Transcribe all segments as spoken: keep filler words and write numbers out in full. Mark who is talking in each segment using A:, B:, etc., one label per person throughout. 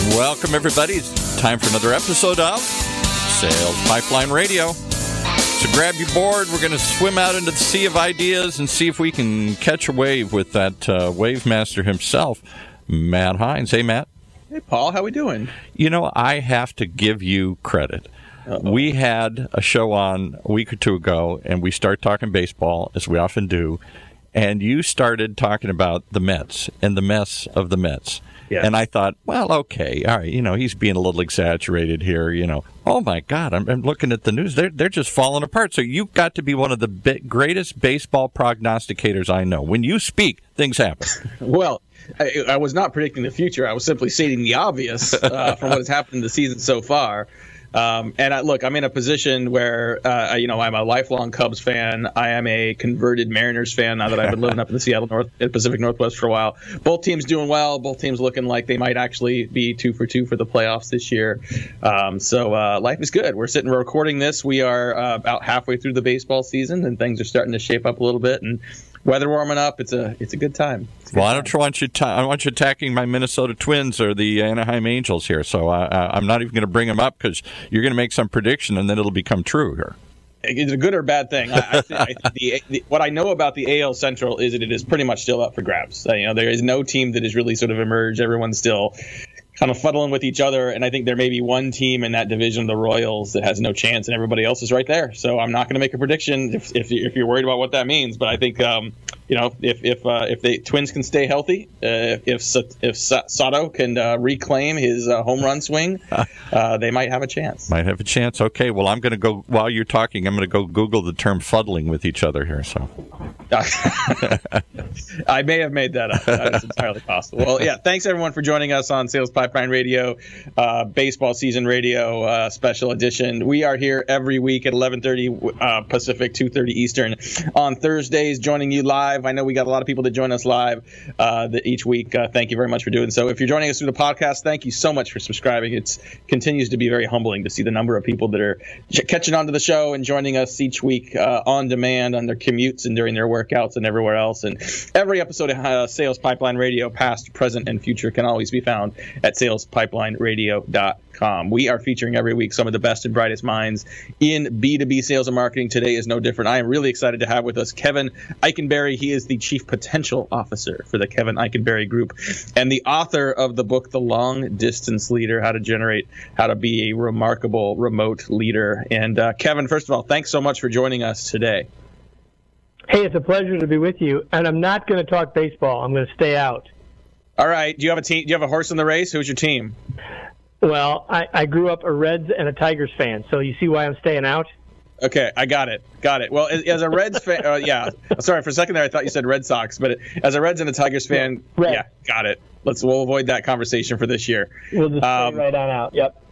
A: Welcome, everybody. It's time for another episode of Sales Pipeline Radio. So grab your board. We're going to swim out into the sea of ideas and see if we can catch a wave with that uh, wave master himself, Matt Hines. Hey, Matt.
B: Hey, Paul. How we doing?
A: You know, I have to give you credit. Uh-oh. We had a show on a week or two ago, and we started talking baseball, as we often do, and you started talking about the Mets and the mess of the Mets. Yes. And I thought, well, okay, all right, you know, he's being a little exaggerated here, you know. Oh, my God, I'm, I'm looking at the news. They're, they're just falling apart. So you've got to be one of the bi- greatest baseball prognosticators I know. When you speak, things happen.
B: Well, I, I was not predicting the future. I was simply stating the obvious uh, from what has happened in the season so far. Um, and I, look, I'm in a position where, uh, you know, I'm a lifelong Cubs fan. I am a converted Mariners fan now that I've been living up in the Seattle North, Pacific Northwest for a while. Both teams doing well. Both teams looking like they might actually be two for two for the playoffs this year. Um, so uh, life is good. We're sitting, we're recording this. We are uh, about halfway through the baseball season, and things are starting to shape up a little bit. And weather warming up. It's a it's a good time. A good
A: well, I
B: time.
A: don't want you. Ta- I want you attacking my Minnesota Twins or the Anaheim Angels here. So I, I'm not even going to bring them up because you're going to make some prediction and then it'll become true here.
B: Is it a good or bad thing? I, I think, I think the, the, what I know about the A L Central is that it is pretty much still up for grabs. Uh, you know, there is no team that has really sort of emerged. Everyone's still kind of fuddling with each other, and I think there may be one team in that division, the Royals, that has no chance, and everybody else is right there. So I'm not going to make a prediction if if, if you're worried about what that means. But I think um, you know if if uh, if the Twins can stay healthy, uh, if if Sato can uh, reclaim his uh, home run swing, uh, they might have a chance.
A: Might have a chance. Okay. Well, I'm going to go while you're talking. I'm going to go Google the term fuddling with each other here. So
B: I may have made that up. That is entirely possible. Well, yeah. Thanks everyone for joining us on Sales Pipeline Radio, uh, baseball season radio uh, special edition. We are here every week at eleven thirty uh, Pacific, two thirty Eastern on Thursdays, joining you live. I know we got a lot of people that join us live uh, the, each week. Uh, thank you very much for doing so. If you're joining us through the podcast, thank you so much for subscribing. It continues to be very humbling to see the number of people that are ch- catching on to the show and joining us each week uh, on demand on their commutes and during their workouts and everywhere else. And every episode of uh, Sales Pipeline Radio, past, present, and future, can always be found at sales pipeline radio dot com. We are featuring every week some of the best and brightest minds in B two B sales and marketing. Today is no different. I am really excited to have with us Kevin Eikenberry. He is the Chief Potential Officer for the Kevin Eikenberry Group and the author of the book, The Long Distance Leader, How to Generate, How to Be a Remarkable Remote Leader. And uh, Kevin, first of all, thanks so much for joining us today.
C: Hey, it's a pleasure to be with you. And I'm not going to talk baseball. I'm going to stay out.
B: All right. Do you have a team? Do you have a horse in the race? Who's your team?
C: Well, I, I grew up a Reds and a Tigers fan, so you see why I'm staying out?
B: Okay, I got it. Got it. Well, as, as a Reds fan, uh, yeah. Sorry, for a second there, I thought you said Red Sox, but as a Reds and a Tigers fan,
C: Red.
B: Yeah, got it. Let's we'll avoid that conversation for this year.
C: We'll just
B: um,
C: stay right on out. Yep.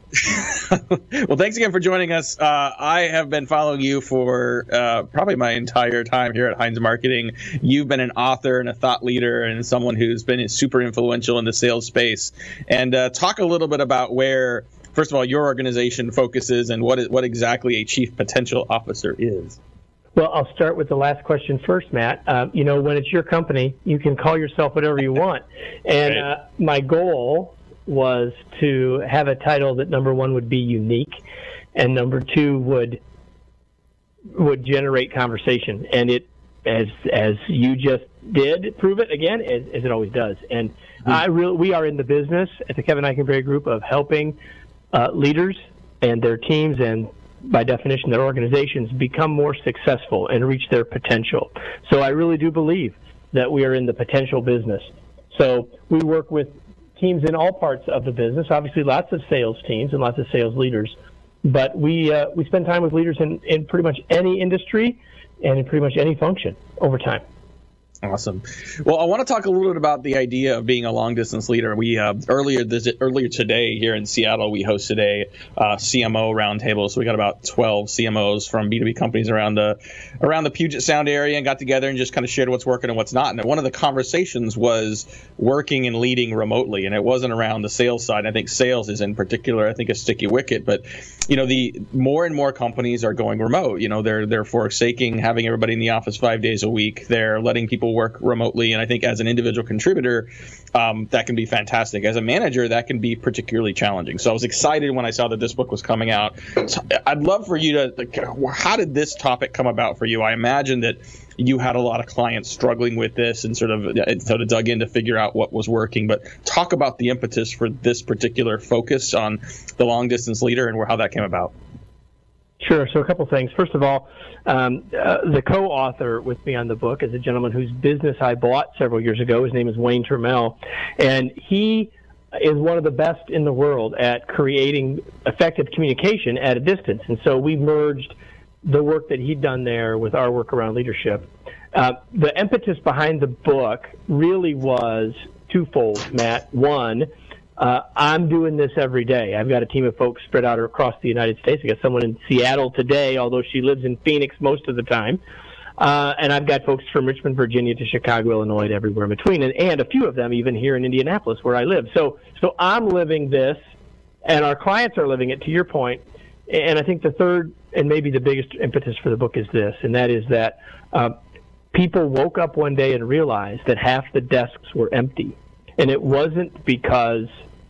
B: Well, thanks again for joining us. Uh, I have been following you for uh, probably my entire time here at Hines Marketing. You've been an author and a thought leader and someone who's been super influential in the sales space. And uh, talk a little bit about where, first of all, your organization focuses and what is, what exactly a Chief Potential Officer is.
C: Well, I'll start with the last question first, Matt. Uh, you know, when it's your company, you can call yourself whatever you want. And
B: right.
C: uh, my goal was to have a title that, number one, would be unique, and number two, would would generate conversation. And it, as as you just did, prove it again, as, as it always does. And mm-hmm. I really, we are in the business at the Kevin Eikenberry Group of helping uh, leaders and their teams, and by definition, their organizations, become more successful and reach their potential. So I really do believe that we are in the potential business. So we work with teams in all parts of the business, obviously lots of sales teams and lots of sales leaders, but we uh, we spend time with leaders in, in pretty much any industry and in pretty much any function over time.
B: Awesome. Well, I want to talk a little bit about the idea of being a long-distance leader. We uh, earlier this earlier today here in Seattle, we hosted a uh, C M O roundtable. So we got about twelve C M Os from B two B companies around the around the Puget Sound area and got together and just kind of shared what's working and what's not. And one of the conversations was working and leading remotely, and it wasn't around the sales side. I think sales is in particular, I think, a sticky wicket. But you know, the more and more companies are going remote. You know, they're they're forsaking having everybody in the office five days a week. They're letting people people work remotely. And I think as an individual contributor, um, that can be fantastic. As a manager, that can be particularly challenging. So I was excited when I saw that this book was coming out. So I'd love for you to, like, how did this topic come about for you? I imagine that you had a lot of clients struggling with this and sort of sort of dug in to figure out what was working. But talk about the impetus for this particular focus on the long distance leader and how that came about.
C: Sure. So a couple things. First of all, um, uh, the co-author with me on the book is a gentleman whose business I bought several years ago. His name is Wayne Turmel, and he is one of the best in the world at creating effective communication at a distance. And so we merged the work that he'd done there with our work around leadership. Uh, the impetus behind the book really was twofold, Matt. One, Uh, I'm doing this every day. I've got a team of folks spread out across the United States. I've got someone in Seattle today, although she lives in Phoenix most of the time. Uh, and I've got folks from Richmond, Virginia to Chicago, Illinois, to everywhere in between, and, and a few of them even here in Indianapolis where I live. So, so I'm living this, and our clients are living it, to your point. And I think the third and maybe the biggest impetus for the book is this, and that is that uh, people woke up one day and realized that half the desks were empty. And it wasn't because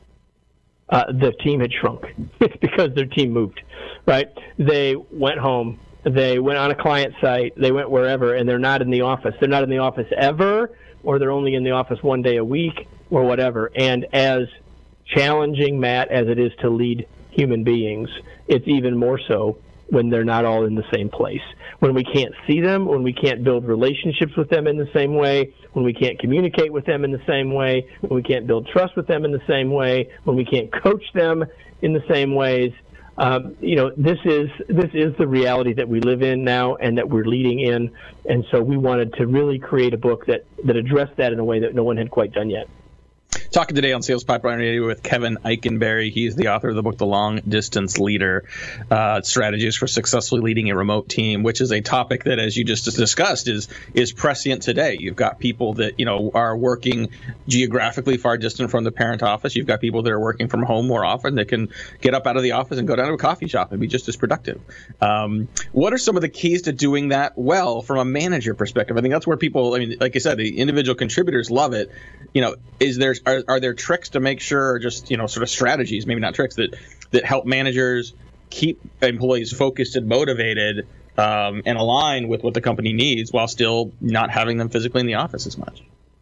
C: Uh, the team had shrunk. It's because their team moved, right? They went home, they went on a client site, they went wherever, and they're not in the office. They're not in the office ever, or they're only in the office one day a week, or whatever. And as challenging, Matt, as it is to lead human beings, it's even more so when they're not all in the same place. When we can't see them, when we can't build relationships with them in the same way, when we can't communicate with them in the same way, when we can't build trust with them in the same way, when we can't coach them in the same ways. Um, you know, this is this is the reality that we live in now and that we're leading in. And so we wanted to really create a book that, that addressed that in a way that no one had quite done yet.
B: Talking today on Sales Pipeline Radio with Kevin Eikenberry. He's the author of the book, The Long Distance Leader, uh, Strategies for Successfully Leading a Remote Team, which is a topic that, as you just discussed, is is prescient today. You've got people that, you know, are working geographically far distant from the parent office. You've got people that are working from home more often that can get up out of the office and go down to a coffee shop and be just as productive. Um, what are some of the keys to doing that well from a manager perspective? I think that's where people, I mean, like I said, the individual contributors love it. You know, is there are, are there tricks to make sure, or just, you know, sort of strategies, maybe not tricks, that that help managers keep employees focused and motivated um, and align with what the company needs while still not having them physically in the office as much?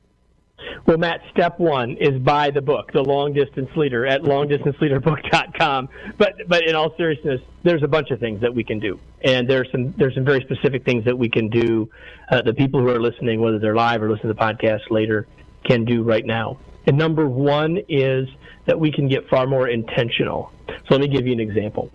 C: Well, Matt, step one is buy the book, The Long Distance Leader, at long distance leader book dot com. But but in all seriousness, there's a bunch of things that we can do, and there's some there's some very specific things that we can do. Uh, the people who are listening, whether they're live or listen to the podcast later, can do right now. And number one is that we can get far more intentional. So let me give you an example.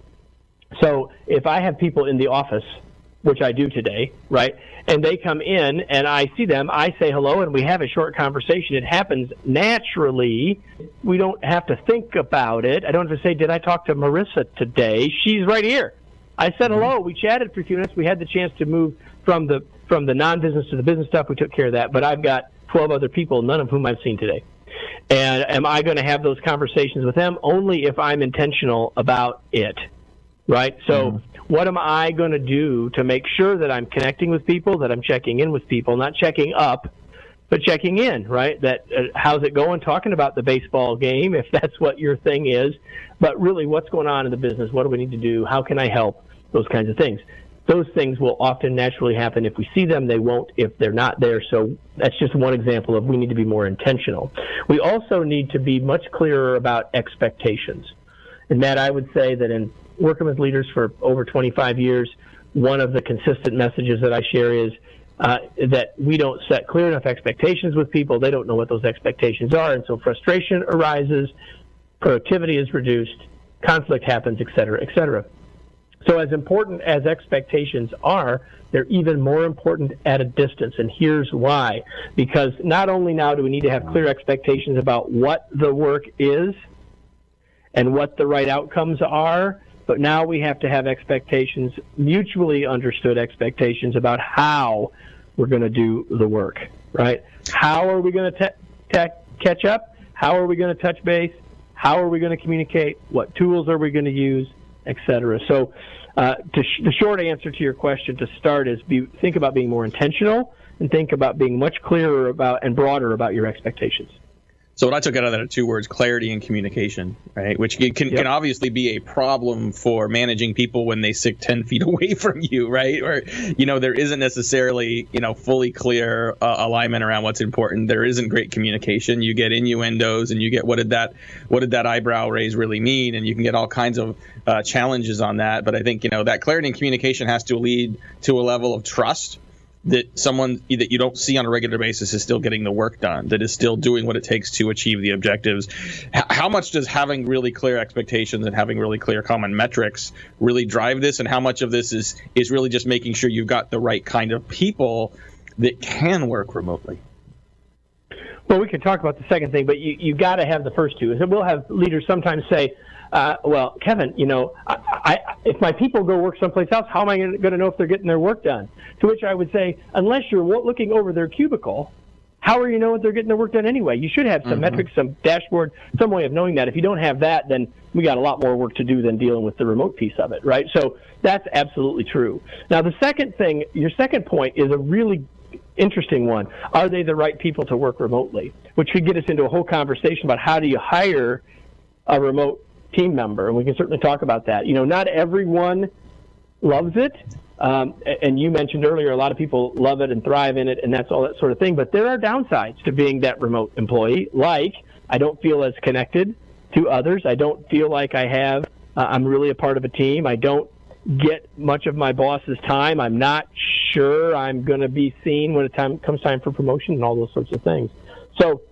C: So if I have people in the office, which I do today, right, and they come in and I see them, I say hello and we have a short conversation. It happens naturally. We don't have to think about it. I don't have to say, did I talk to Marissa today? She's right here. I said hello. We chatted for a few minutes. We had the chance to move from the from the non-business to the business stuff. We took care of that. But I've got twelve other people, none of whom I've seen today. And am I going to have those conversations with them? Only if I'm intentional about it, right? So mm-hmm. what am I going to do to make sure that I'm connecting with people, that I'm checking in with people, not checking up, but checking in, right? That uh, how's it going? Talking about the baseball game, if that's what your thing is. But really, what's going on in the business? What do we need to do? How can I help? Those kinds of things. Those things will often naturally happen. If we see them, they won't if they're not there. So that's just one example of we need to be more intentional. We also need to be much clearer about expectations. And Matt, I would say that in working with leaders for over twenty-five years, one of the consistent messages that I share is uh, that we don't set clear enough expectations with people. They don't know what those expectations are, and so frustration arises, productivity is reduced, conflict happens, et cetera, et cetera. So as important as expectations are, they're even more important at a distance, and here's why. Because not only now do we need to have clear expectations about what the work is and what the right outcomes are, but now we have to have expectations, mutually understood expectations about how we're going to do the work, right? How are we going to te- te- catch up? How are we going to touch base? How are we going to communicate? What tools are we going to use, et cetera? So uh, to sh- the short answer to your question to start is be, think about being more intentional, and think about being much clearer about and broader about your expectations.
B: So what I took out of that are two words: clarity and communication, right? Which can, can, yep. can obviously be a problem for managing people when they sit ten feet away from you, right? Or, you know, there isn't necessarily, you know, fully clear uh, alignment around what's important. There isn't great communication. You get innuendos, and you get what did that what did that eyebrow raise really mean? And you can get all kinds of uh, challenges on that. But I think, you know, that clarity and communication has to lead to a level of trust that someone that you don't see on a regular basis is still getting the work done, that is still doing what it takes to achieve the objectives. H- how much does having really clear expectations and having really clear common metrics really drive this? And how much of this is, is really just making sure you've got the right kind of people that can work remotely?
C: Well, we can talk about the second thing, but you, you got to have the first two. So we'll have leaders sometimes say, Uh, well, Kevin, you know, I, I, if my people go work someplace else, how am I going to know if they're getting their work done? To which I would say, unless you're looking over their cubicle, how are you know if they're getting their work done anyway? You should have some mm-hmm. metrics, some dashboard, some way of knowing that. If you don't have that, then we got a lot more work to do than dealing with the remote piece of it, right? So that's absolutely true. Now, the second thing, your second point is a really interesting one. Are they the right people to work remotely? Which could get us into a whole conversation about how do you hire a remote team member, and we can certainly talk about that. You know, not everyone loves it, um, and you mentioned earlier a lot of people love it and thrive in it, and that's all that sort of thing, but there are downsides to being that remote employee, like I don't feel as connected to others. I don't feel like I have, uh, I'm really a part of a team. I don't get much of my boss's time. I'm not sure I'm going to be seen when it time comes time for promotion and all those sorts of things. So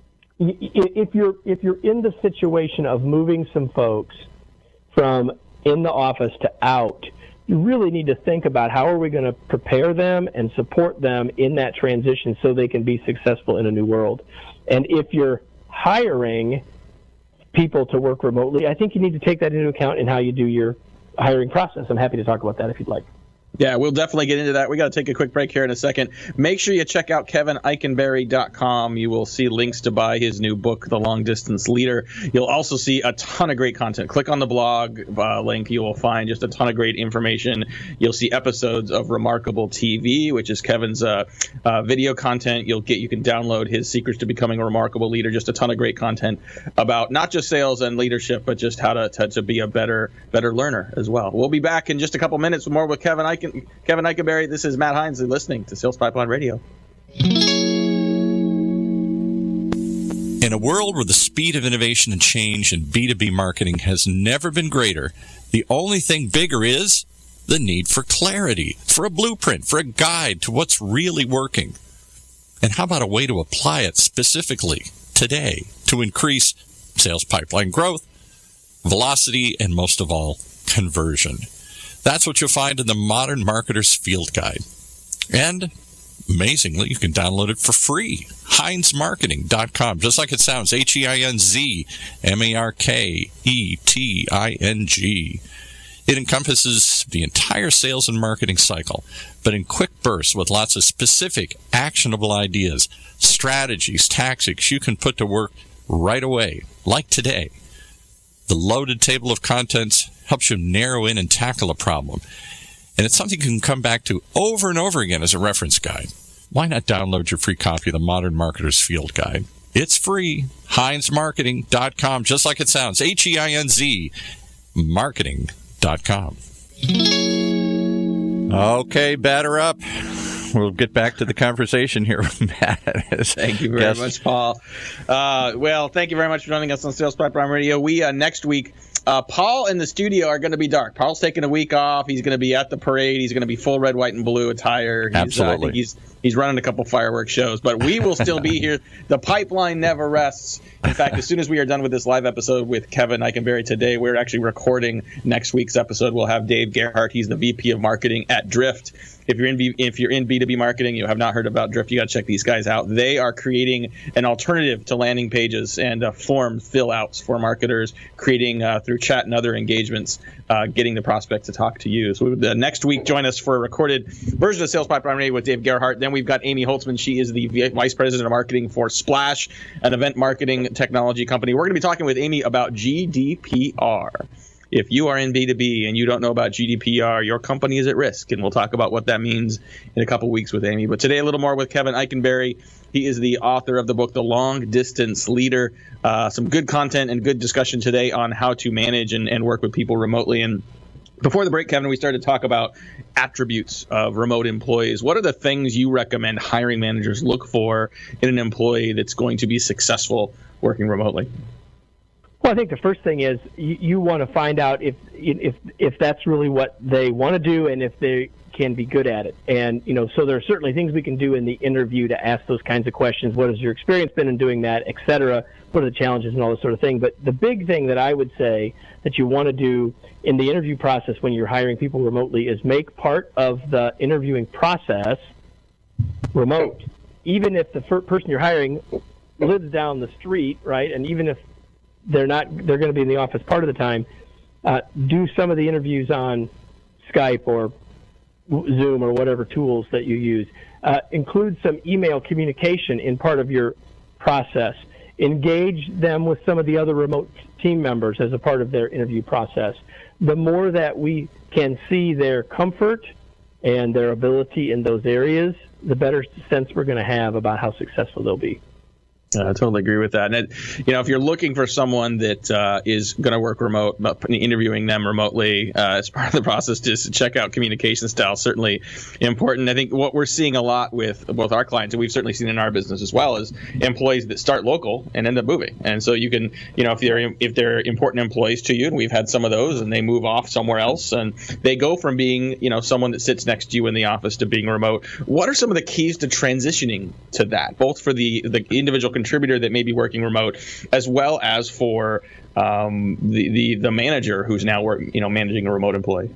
C: If you're if you're in the situation of moving some folks from in the office to out, you really need to think about how are we going to prepare them and support them in that transition so they can be successful in a new world. And if you're hiring people to work remotely, I think you need to take that into account in how you do your hiring process. I'm happy to talk about that if you'd like.
B: Yeah, we'll definitely get into that. We got to take a quick break here in a second. Make sure you check out Kevin Eikenberry dot com. You will see links to buy his new book, The Long Distance Leader. You'll also see a ton of great content. Click on the blog uh, link. You will find just a ton of great information. You'll see episodes of Remarkable T V, which is Kevin's uh, uh, video content. You'll get you can download his Secrets to Becoming a Remarkable Leader. Just a ton of great content about not just sales and leadership, but just how to to, to be a better better learner as well. We'll be back in just a couple minutes with more with Kevin Eikenberry. Kevin Eikenberry, this is Matt Heinz, and listening to Sales Pipeline Radio.
A: In a world where the speed of innovation and change in B two B marketing has never been greater, the only thing bigger is the need for clarity, for a blueprint, for a guide to what's really working. And how about a way to apply it specifically today to increase sales pipeline growth, velocity, and most of all, conversion? That's what you'll find in the Modern Marketer's Field Guide. And, amazingly, you can download it for free. Heinz Marketing dot com, just like it sounds, H E I N Z M A R K E T I N G. It encompasses the entire sales and marketing cycle, but in quick bursts with lots of specific, actionable ideas, strategies, tactics you can put to work right away, like today. The loaded table of contents helps you narrow in and tackle a problem. And it's something you can come back to over and over again as a reference guide. Why not download your free copy of the Modern Marketer's Field Guide? It's free. Heinz Marketing dot com, just like it sounds. H E I N Z Marketing dot com. Okay, batter up. We'll get back to the conversation here with Matt.
B: Thank you very guest. much, Paul. Uh, well, thank you very much for joining us on Sales Pipeline Radio. We, uh, next week, uh, Paul and the studio are going to be dark. Paul's taking a week off. He's going to be at the parade. He's going to be full red, white, and blue attire. He's,
A: Absolutely.
B: Uh, I think he's, he's running a couple fireworks shows, but we will still be here. The pipeline never rests. In fact, as soon as we are done with this live episode with Kevin Eikenberry today, we're actually recording next week's episode. We'll have Dave Gerhardt. He's the V P of Marketing at Drift. If you're in B, if you're in B two B marketing, you have not heard about Drift, you got to check these guys out. They are creating an alternative to landing pages and uh, form fill-outs for marketers, creating uh, through chat and other engagements, uh, getting the prospect to talk to you. So we would, uh, next week, join us for a recorded version of Sales Pipeline Radio with Dave Gerhardt. Then we've got Amy Holtzman. She is the Vice President of Marketing for Splash, an event marketing technology company. We're going to be talking with Amy about G D P R. if you are in B two B and you don't know about G D P R, your company is at risk. And we'll talk about what that means in a couple weeks with Amy. But today, a little more with Kevin Eikenberry. He is the author of the book, The Long Distance Leader. Uh, some good content and good discussion today on how to manage and, and work with people remotely. And before the break, Kevin, we started to talk about attributes of remote employees. What are the things you recommend hiring managers look for in an employee that's going to be successful working remotely?
C: Well, I think the first thing is you, you want to find out if if if that's really what they want to do and if they can be good at it. And, you know, so there are certainly things we can do in the interview to ask those kinds of questions. What has your experience been in doing that, et cetera? What are the challenges and all this sort of thing? But the big thing that I would say that you want to do in the interview process when you're hiring people remotely is make part of the interviewing process remote. Even if the first person you're hiring lives down the street, right, and even if they're not, they're going to be in the office part of the time, uh, do some of the interviews on Skype or Zoom or whatever tools that you use. Uh, include some email communication in part of your process. Engage them with some of the other remote team members as a part of their interview process. The more that we can see their comfort and their ability in those areas, the better sense we're going to have about how successful they'll be.
B: Uh, I totally agree with that. And, it, you know, if you're looking for someone that uh, is going to work remote, but interviewing them remotely uh, as part of the process, just check out communication style. Certainly important. I think what we're seeing a lot with both our clients, and we've certainly seen in our business as well, is employees that start local and end up moving. And so you can, you know, if they're if they're important employees to you, and we've had some of those, and they move off somewhere else, and they go from being, you know, someone that sits next to you in the office to being remote. What are some of the keys to transitioning to that, both for the the individual contributor that may be working remote, as well as for um, the, the the manager who's now work, you know managing a remote employee?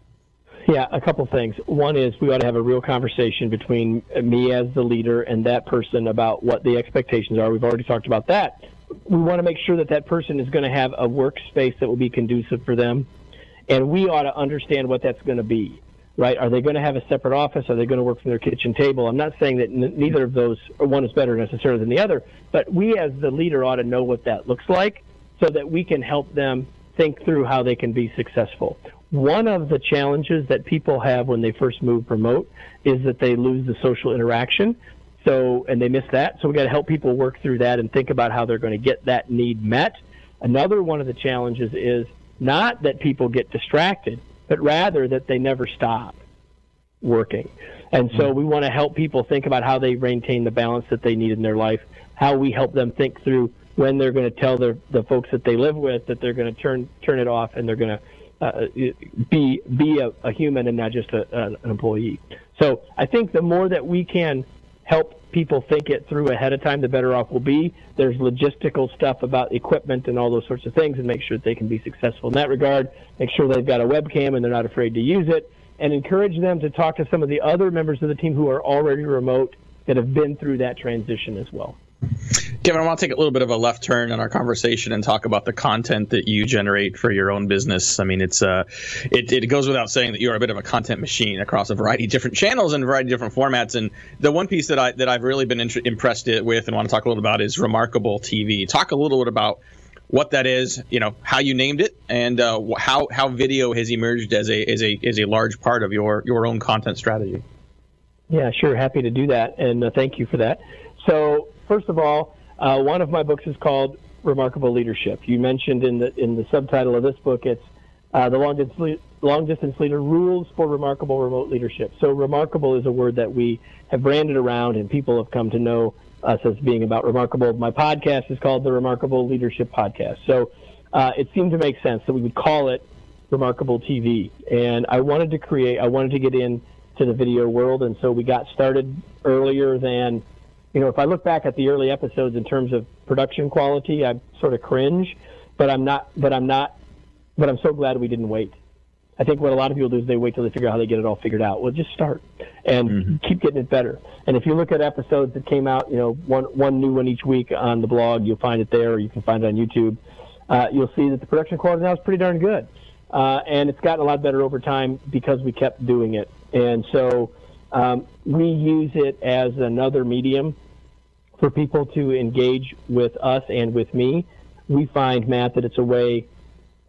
C: Yeah, a couple things. One is we ought to have a real conversation between me as the leader and that person about what the expectations are. We've already talked about that. We want to make sure that that person is going to have a workspace that will be conducive for them, and we ought to understand what that's going to be. Right? Are they going to have a separate office? Are they going to work from their kitchen table? I'm not saying that n- neither of those, or one is better necessarily than the other, but we as the leader ought to know what that looks like so that we can help them think through how they can be successful. One of the challenges that people have when they first move remote is that they lose the social interaction. So, and they miss that. So we got to help people work through that and think about how they're going to get that need met. Another one of the challenges is not that people get distracted, but rather that they never stop working. And so we want to help people think about how they maintain the balance that they need in their life, how we help them think through when they're going to tell their, the folks that they live with that they're going to turn turn it off and they're going to uh, be be a, a human and not just a, an employee. So I think the more that we can help people think it through ahead of time, the better off we'll be. There's logistical stuff about equipment and all those sorts of things, and make sure that they can be successful in that regard. Make sure they've got a webcam and they're not afraid to use it, and encourage them to talk to some of the other members of the team who are already remote that have been through that transition as well.
B: Kevin, I want to take a little bit of a left turn in our conversation and talk about the content that you generate for your own business. I mean, it's uh, it, it goes without saying that you're a bit of a content machine across a variety of different channels and a variety of different formats. And the one piece that I that I've really been int- impressed with and want to talk a little about is Remarkable T V. Talk a little bit about what that is, you know, how you named it, and uh, how how video has emerged as a as a as a large part of your your own content strategy.
C: Yeah, sure, happy to do that, and uh, thank you for that. So, first of all, uh, one of my books is called Remarkable Leadership. You mentioned in the in the subtitle of this book, it's uh, the long distance, long distance leader rules for remarkable remote leadership. So, remarkable is a word that we have branded around, and people have come to know us as being about remarkable. My podcast is called the Remarkable Leadership Podcast. So, uh, it seemed to make sense that we would call it Remarkable T V. And I wanted to create, I wanted to get into the video world, and so we got started earlier than. You know, if I look back at the early episodes in terms of production quality, I sort of cringe, but I'm not, but I'm not, but I'm so glad we didn't wait. I think what a lot of people do is they wait till they figure out how they get it all figured out. Well, just start and mm-hmm. keep getting it better. And if you look at episodes that came out, you know, one, one new one each week on the blog, you'll find it there, or you can find it on YouTube. Uh, you'll see that the production quality now is pretty darn good. Uh, and it's gotten a lot better over time because we kept doing it. And so, Um, we use it as another medium for people to engage with us and with me. We find, Matt, that it's a way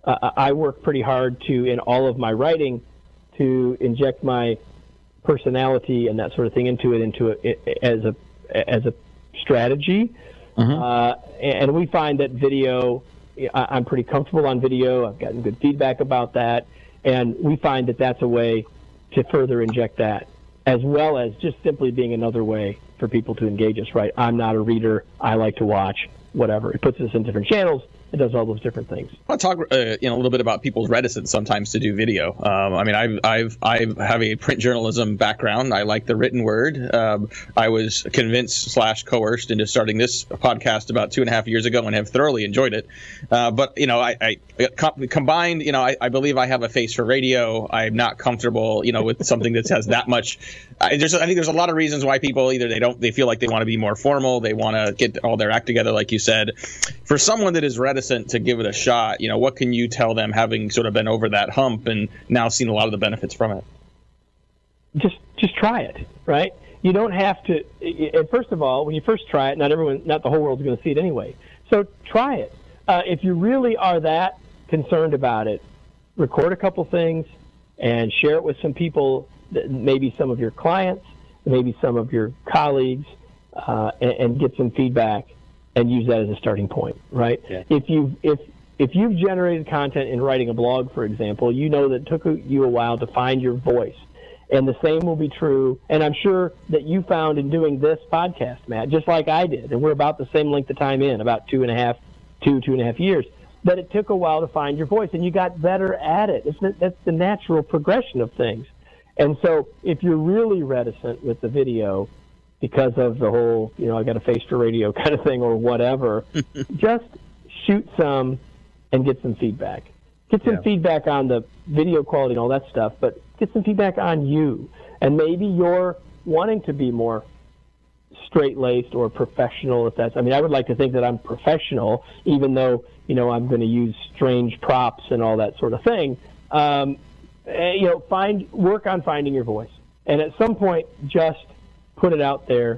C: uh, I work pretty hard to, in all of my writing, to inject my personality and that sort of thing into it, into it as a as a strategy. Mm-hmm. Uh, and we find that video, I'm pretty comfortable on video. I've gotten good feedback about that, and we find that that's a way to further inject that, as well as just simply being another way for people to engage us. Right? I'm not a reader. I like to watch. Whatever. It puts us in different channels. It does all those different things.
B: I want to talk uh, you know, a little bit about people's reticence sometimes to do video. Um, I mean, I've, I've, I have a print journalism background. I like the written word. Um, I was convinced slash coerced into starting this podcast about two and a half years ago and have thoroughly enjoyed it. Uh, but, you know, I, I com- combined, you know, I, I believe I have a face for radio. I'm not comfortable, you know, with something that has that much. I, there's, I think there's a lot of reasons why people either they don't, they feel like they want to be more formal. They want to get all their act together, like you said. For someone that is reticent to give it a shot, you know, what can you tell them, having sort of been over that hump and now seen a lot of the benefits from it?
C: Just, just try it, right? You don't have to. And first of all, when you first try it, not everyone, not the whole world's going to see it anyway. So try it. Uh, if you really are that concerned about it, record a couple things and share it with some people, maybe some of your clients, maybe some of your colleagues, uh, and, and get some feedback. And use that as a starting point, right? Yeah. If you if if you've generated content in writing a blog, for example, you know that it took you a while to find your voice, and the same will be true. And I'm sure that you found in doing this podcast, Matt, just like I did, and we're about the same length of time in, about two and a half, two two and a half years, that it took a while to find your voice, and you got better at it. It's the, that's the natural progression of things. And so, if you're really reticent with the video, because of the whole, you know, I got a face for radio kind of thing or whatever, just shoot some and get some feedback. Get some yeah. feedback on the video quality and all that stuff, but get some feedback on you. And maybe you're wanting to be more straight-laced or professional, if that's, I mean, I would like to think that I'm professional, even though, you know, I'm going to use strange props and all that sort of thing. Um, you know, find, work on finding your voice. And at some point, just put it out there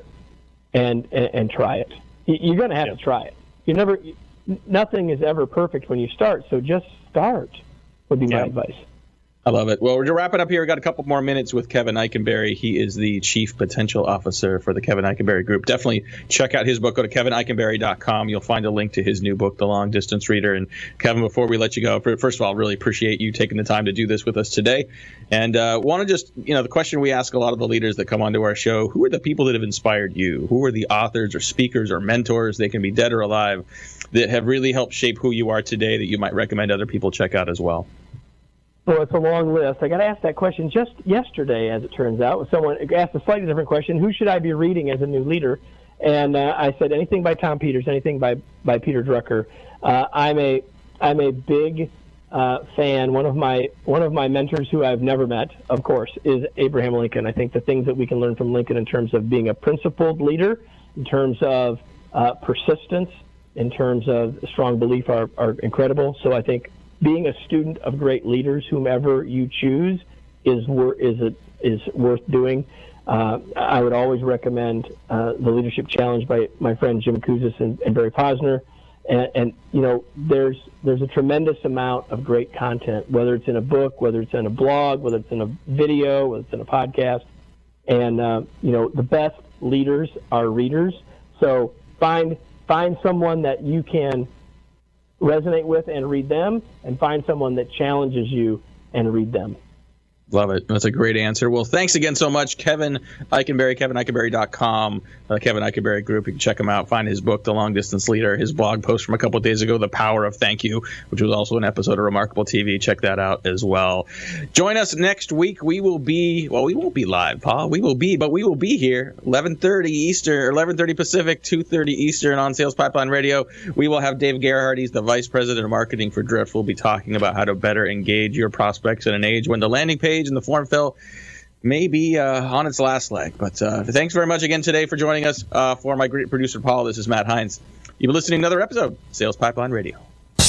C: and and, and try it. You're going to have yeah. to try it. You never, nothing is ever perfect when you start, so just start would be my yeah. advice.
B: I love it. Well, we're wrap it up here. We've got a couple more minutes with Kevin Eikenberry. He is the Chief Potential Officer for the Kevin Eikenberry Group. Definitely check out his book. Go to kevin eikenberry dot com. You'll find a link to his new book, The Long Distance Reader. And Kevin, before we let you go, first of all, really appreciate you taking the time to do this with us today. And uh, want to just, you know, the question we ask a lot of the leaders that come onto our show, who are the people that have inspired you? Who are the authors or speakers or mentors, they can be dead or alive, that have really helped shape who you are today that you might recommend other people check out as well?
C: Well, it's a long list. I got asked that question just yesterday, as it turns out. Someone asked a slightly different question: who should I be reading as a new leader? And uh, I said anything by Tom Peters, anything by by Peter Drucker. Uh, I'm a I'm a big uh, fan. One of my one of my mentors, who I've never met, of course, is Abraham Lincoln. I think the things that we can learn from Lincoln in terms of being a principled leader, in terms of uh, persistence, in terms of strong belief, are are incredible. So I think being a student of great leaders, whomever you choose, is wor- is a, is worth doing. Uh, I would always recommend uh, the Leadership Challenge by my friend Jim Kouzes and, and Barry Posner. And, and you know, there's there's a tremendous amount of great content, whether it's in a book, whether it's in a blog, whether it's in a video, whether it's in a podcast. And uh, you know, the best leaders are readers. So find find someone that you can resonate with and read them, and find someone that challenges you and read them.
B: Love it. That's a great answer. Well, thanks again so much, Kevin Eikenberry, kevin eikenberry dot com, uh, Kevin Eikenberry Group. You can check him out. Find his book, The Long Distance Leader, his blog post from a couple of days ago, The Power of Thank You, which was also an episode of Remarkable T V. Check that out as well. Join us next week. We will be, well, we won't be live, Paul. We will be, but we will be here, eleven thirty Eastern, eleven thirty Pacific, two thirty Eastern on Sales Pipeline Radio. We will have Dave Gerhardt. He's the Vice President of Marketing for Drift. We'll be talking about how to better engage your prospects in an age when the landing page and the form fill may be uh, on its last leg. But uh, thanks very much again today for joining us. Uh, for my great producer, Paul, this is Matt Hines. You've been listening to another episode of Sales Pipeline Radio.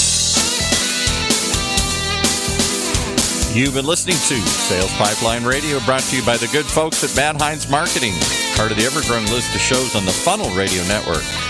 A: You've been listening to Sales Pipeline Radio, brought to you by the good folks at Matt Hines Marketing, part of the ever-growing list of shows on the Funnel Radio Network.